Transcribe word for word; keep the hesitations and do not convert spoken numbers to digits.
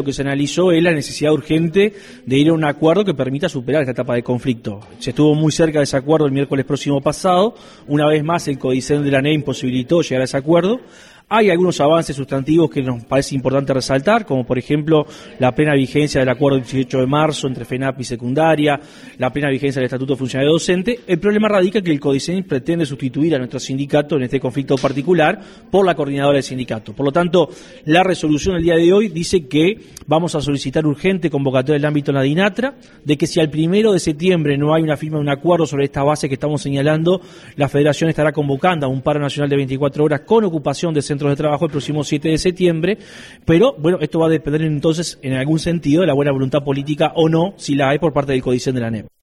Lo que se analizó es la necesidad urgente de ir a un acuerdo que permita superar esta etapa de conflicto. Se estuvo muy cerca de ese acuerdo el miércoles próximo pasado. Una vez más, el Codicen de la A N E imposibilitó llegar a ese acuerdo. Hay algunos avances sustantivos que nos parece importante resaltar, como por ejemplo la plena vigencia del acuerdo del dieciocho de marzo entre FENAP y secundaria, la plena vigencia del Estatuto Funcionario Docente. El problema radica en que el Codicen pretende sustituir a nuestro sindicato en este conflicto particular por la coordinadora del sindicato. Por lo tanto, la resolución del día de hoy dice que vamos a solicitar urgente convocatoria del ámbito en la DINATRA, de que si al primero de septiembre no hay una firma de un acuerdo sobre esta base que estamos señalando, la Federación estará convocando a un paro nacional de veinticuatro horas con ocupación de centros de trabajo el próximo siete de septiembre, pero bueno, esto va a depender entonces en algún sentido de la buena voluntad política o no, si la hay por parte del Codicen de la A N E.